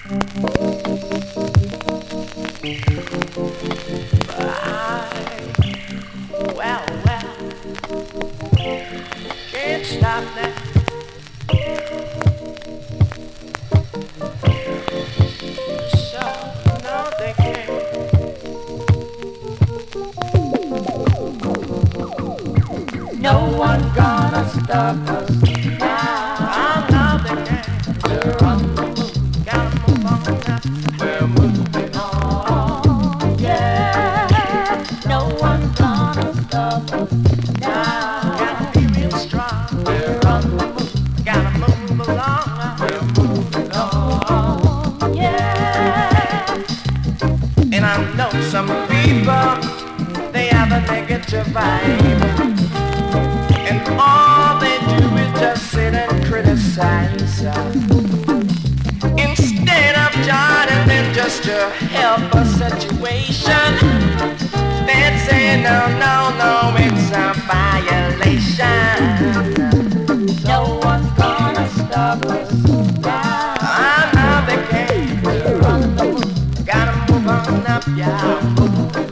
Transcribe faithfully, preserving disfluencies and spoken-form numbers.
Well, well, can't stop that. So, no, they can't. No one gonna stop us now. Oh, no, they can't. We're on the move, gotta move on now. We're moving on, yeah. No one's gonna stop us now. Gotta be real strong. We're on the move, gotta move along. We're moving on, yeah. And I know some people, they have a negative vibe. And all they do is just sit and criticize. Instead of joining them just to help a situation, they'd say no, no, no, it's a violation. No one's gonna stop us now. I know they can't. We're on the move, gotta move on up, yeah.